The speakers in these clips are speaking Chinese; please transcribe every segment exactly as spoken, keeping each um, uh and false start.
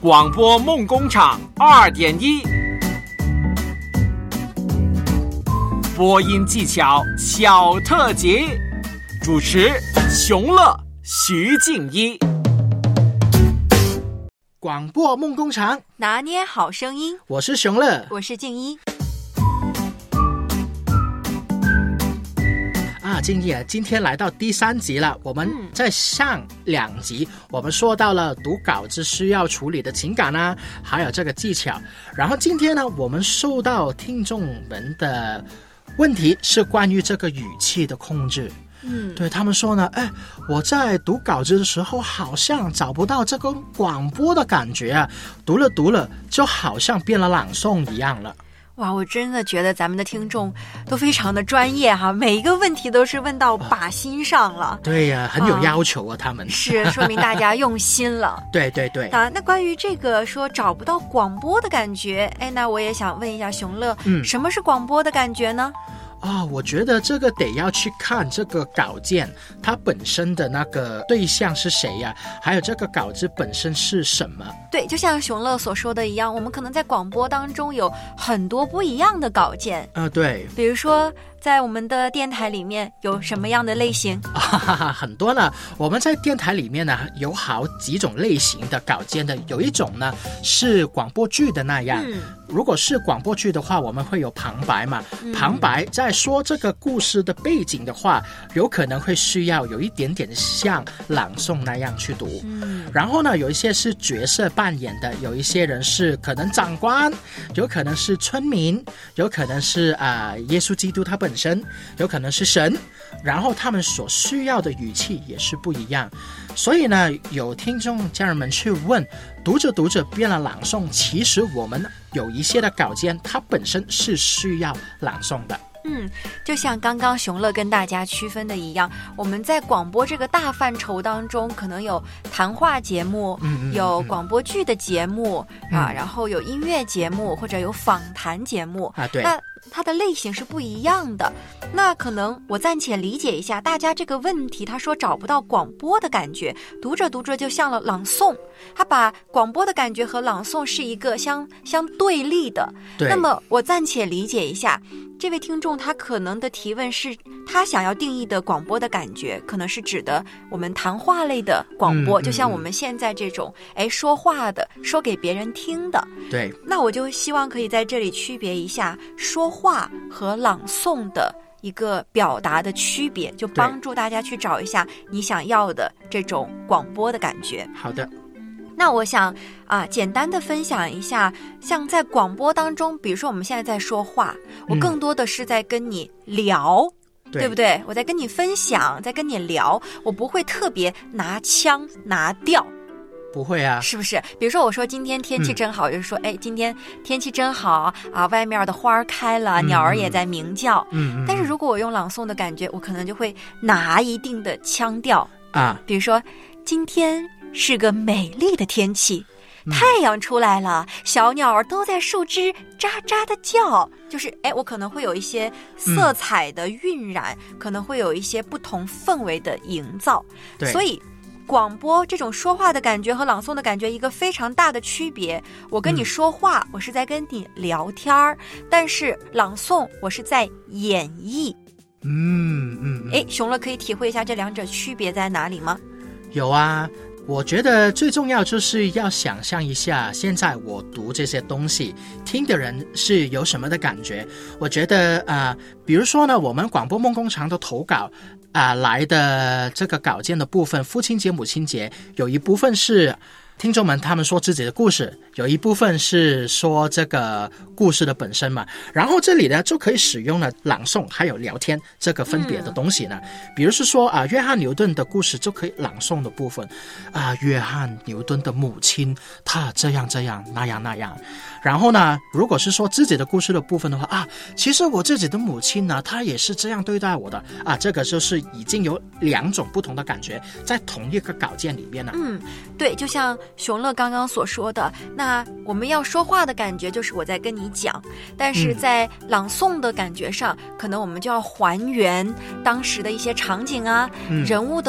广播梦工厂 二点一， 播音技巧小特辑，主持熊乐、徐静一。 广播梦工厂， 拿捏好声音， 我是熊乐， 我是静一。 啊，静一啊，今天来到第三集了。我们在上两集，我们说到了读稿子需要处理的情感啊，还有这个技巧。然后今天呢，我们受到听众们的问题是关于这个语气的控制。嗯，对，他们说呢，哎，我在读稿子的时候好像找不到这个广播的感觉啊，读了读了就好像变了朗诵一样了。 哇，我真的觉得咱们的听众都非常的专业哈，每一个问题都是问到靶心上了。 对呀、啊，很有要求啊，啊他们是说明大家用心了。 对对对啊，那关于这个说找不到广播的感觉，哎，那我也想问一下熊乐，嗯，什么是广播的感觉呢？ 啊、哦，我觉得这个得要去看这个稿件它本身的那个对象是谁呀、啊，还有这个稿子本身是什么。 对，就像熊乐所说的一样，我们可能在广播当中有很多不一样的稿件啊、 呃，对， 比如说在我们的电台里面有什么样的类型啊？哈哈，很多呢。我们在电台里面呢有好几种类型的稿件的，有一种呢是广播剧的那样。嗯，如果是广播剧的话，我们会有旁白嘛，嗯、旁白在说这个故事的背景的话，有可能会需要有一点点像朗诵那样去读。嗯，然后呢，有一些是角色扮演的，有一些人是可能长官，有可能是村民，有可能是啊、呃、耶稣基督他本身，有可能是神，然后他们所需要的语气也是不一样。所以呢，有听众家人们去问，读着读着变了朗诵，其实我们有一些的稿件它本身是需要朗诵的。 嗯，就像刚刚熊乐跟大家区分的一样，我们在广播这个大范畴当中，可能有谈话节目，嗯、有广播剧的节目、嗯、啊，然后有音乐节目或者有访谈节目啊，对， 那它的类型是不一样的。那可能我暂且理解一下大家这个问题，他说找不到广播的感觉，读着读着就像了朗诵，他把广播的感觉和朗诵是一个相相对立的。 对， 那么我暂且理解一下，这位听众他可能的提问是他想要定义的广播的感觉可能是指的我们谈话类的广播、嗯、就像我们现在这种哎说话的，说给别人听的。 对， 那我就希望可以在这里区别一下说话和朗诵的一个表达的区别，就帮助大家去找一下你想要的这种广播的感觉。 好的， 那我想啊，简单的分享一下，像在广播当中，比如说我们现在在说话，我更多的是在跟你聊、嗯、对, 对不对？我在跟你分享，在跟你聊，我不会特别拿腔拿调。 不会啊， 是不是？比如说我说今天天气真好、嗯、就是说哎，今天天气真好啊，外面的花儿开了、嗯、鸟儿也在鸣叫。嗯，但是如果我用朗诵的感觉，我可能就会拿一定的腔调啊， 比如说今天是个美丽的天气，太阳出来了、嗯、小鸟儿都在树枝喳喳的叫，就是哎，我可能会有一些色彩的晕染、嗯、可能会有一些不同氛围的营造。 对， 所以广播这种说话的感觉和朗诵的感觉一个非常大的区别，我跟你说话、嗯、我是在跟你聊天儿，但是朗诵我是在演绎。 嗯嗯， 哎，熊乐可以体会一下这两者区别在哪里吗？ 有啊，我觉得最重要就是要想象一下，现在我读这些东西，听的人是有什么的感觉。我觉得啊、呃，比如说呢，我们广播梦工厂的投稿啊、呃、来的这个稿件的部分，父亲节、母亲节，有一部分是听众们他们说自己的故事，有一部分是说这个故事的本身嘛，然后这里呢就可以使用了朗诵还有聊天这个分别的东西呢、嗯、比如是说啊，约翰牛顿的故事就可以朗诵的部分啊，约翰牛顿的母亲她这样这样那样那样，然后呢如果是说自己的故事的部分的话啊，其实我自己的母亲呢她也是这样对待我的啊，这个就是已经有两种不同的感觉在同一个稿件里面了。 嗯，对，就像熊乐刚刚所说的，那我们要说话的感觉就是我在跟你讲，但是在朗诵的感觉上、嗯、可能我们就要还原当时的一些场景啊、嗯、人物的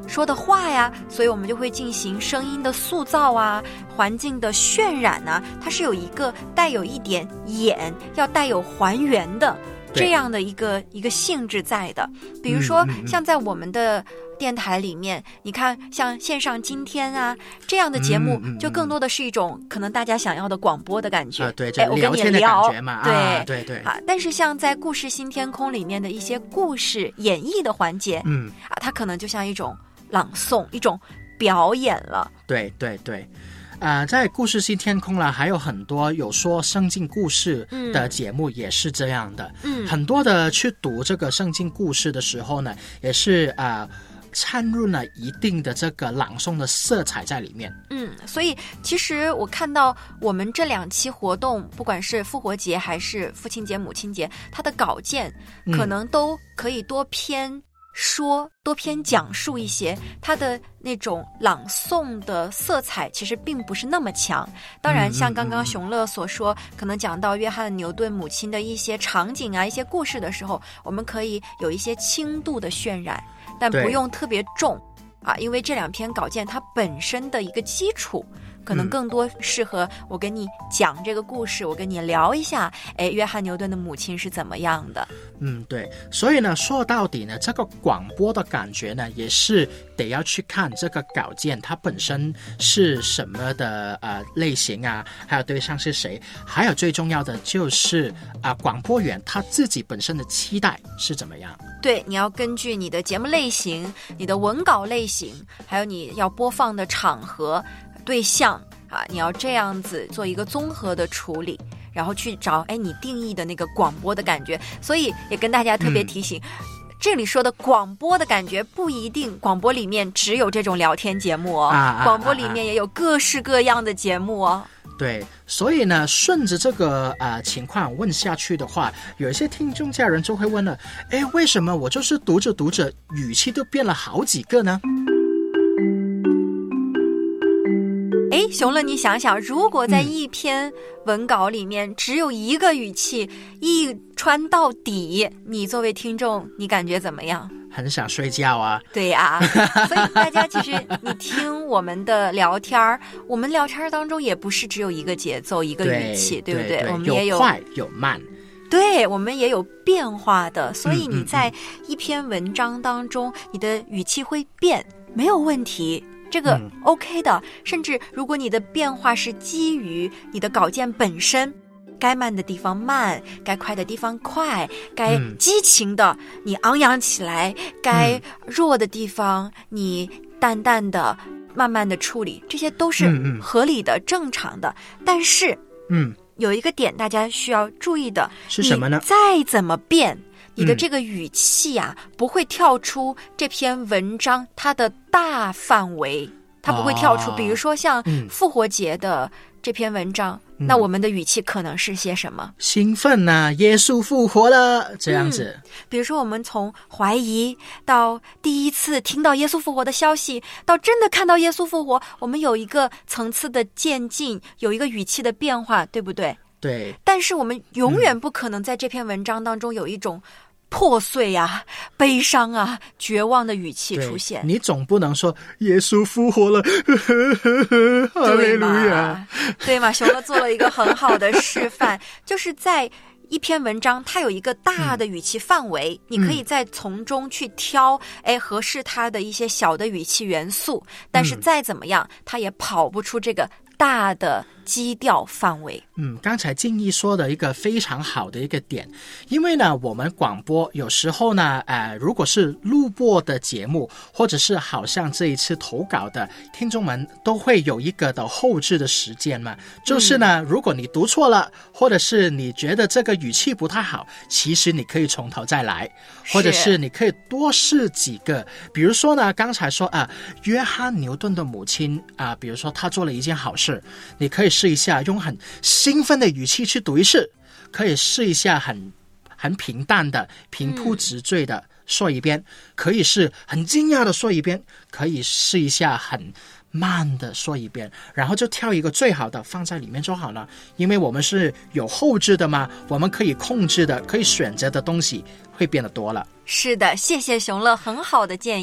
说的话呀，所以我们就会进行声音的塑造啊，环境的渲染啊，它是有一个带有一点演，要带有还原的这样的一个一个性质在的。比如说、嗯嗯、像在我们的电台里面，你看像线上今天啊这样的节目，就更多的是一种可能大家想要的广播的感觉、 呃、对，这聊天的感觉嘛， 对、 啊、对对啊。但是像在故事新天空里面的一些故事演绎的环节， 嗯啊，它可能就像一种朗诵，一种表演了。 对对对，呃，在故事新天空啦，还有很多有说圣经故事的节目也是这样的。嗯，很多的去读这个圣经故事的时候呢，也是啊。呃掺入了一定的这个朗诵的色彩在里面。 嗯，所以其实我看到我们这两期活动，不管是复活节还是父亲节母亲节，它的稿件可能都可以多偏说、多偏讲述一些，它的那种朗诵的色彩其实并不是那么强。当然像刚刚熊乐所说，可能讲到约翰牛顿母亲的一些场景啊、一些故事的时候，我们可以有一些轻度的渲染，但不用特别重啊，因为这两篇稿件它本身的一个基础可能更多适合我跟你讲这个故事、嗯、我跟你聊一下，哎，约翰牛顿的母亲是怎么样的。 嗯，对，所以呢，说到底呢，这个广播的感觉呢，也是得要去看这个稿件它本身是什么的呃类型啊，还有对象是谁，还有最重要的就是啊、呃，广播员他自己本身的期待是怎么样。 对，你要根据你的节目类型、你的文稿类型，还有你要播放的场合、对象啊，你要这样子做一个综合的处理，然后去找哎你定义的那个广播的感觉。所以也跟大家特别提醒、嗯、这里说的广播的感觉不一定广播里面只有这种聊天节目哦，啊、广播里面也有各式各样的节目哦。 对，所以呢，顺着这个呃情况问下去的话，有一些听众家人就会问了，哎，为什么我就是读着读着语气都变了好几个呢？ 哎，熊乐，你想想，如果在一篇文稿里面只有一个语气、嗯、一穿到底，你作为听众你感觉怎么样？ 很想睡觉啊。 对呀、啊，所以大家其实你听我们的聊天我们聊天当中也不是只有一个节奏一个语气， 对, 对不 对, 对？我们也有有快有慢， 对，我们也有变化的，所以你在一篇文章当中、嗯嗯、你的语气会变，没有问题，这个 OK 的、嗯、甚至如果你的变化是基于你的稿件本身，该慢的地方慢，该快的地方快，该激情的、嗯、你昂扬起来，该弱的地方你淡淡的慢慢的处理，这些都是合理的、嗯嗯、正常的。但是嗯， 有一个点大家需要注意的是什么呢？ 你再怎么变，你的这个语气啊、嗯、不会跳出这篇文章它的大范围，它不会跳出、哦、比如说像复活节的这篇文章、嗯、那我们的语气可能是些什么？ 兴奋啊，耶稣复活了，这样子、嗯、 比如说我们从怀疑到第一次听到耶稣复活的消息，到真的看到耶稣复活，我们有一个层次的渐进，有一个语气的变化，对不对？ 对。 但是我们永远不可能在这篇文章当中有一种破碎啊、悲伤啊、绝望的语气出现。 你总不能说耶稣复活了，哈利路亚， 对吗？熊乐做了一个很好的示范，就是在一篇文章它有一个大的语气范围、嗯、你可以再从中去挑哎合适它的一些小的语气元素，但是再怎么样它也跑不出这个大的基调范围。 嗯，刚才静怡说的一个非常好的一个点，因为呢我们广播有时候呢呃，如果是录播的节目，或者是好像这一次投稿的听众们都会有一个的后置的时间嘛，就是呢、嗯、如果你读错了，或者是你觉得这个语气不太好，其实你可以从头再来，或者是你可以多试几个。比如说呢刚才说啊、呃，约翰牛顿的母亲啊、呃，比如说他做了一件好事，你可以试一下用很兴奋的语气去读一次，可以试一下很很平淡的平铺直叙的说一遍、嗯、可以是很惊讶的说一遍，可以试一下很慢的说一遍，然后就挑一个最好的放在里面就好了。因为我们是有后置的嘛，我们可以控制的可以选择的东西会变得多了。 是的，谢谢熊乐很好的建议。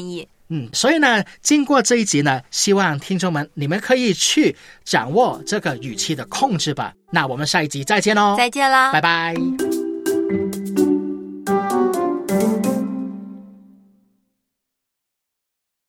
嗯，所以呢，经过这一集呢，希望听众们你们可以去掌握这个语气的控制吧。那我们下一集再见喽， 再见啦， 拜拜。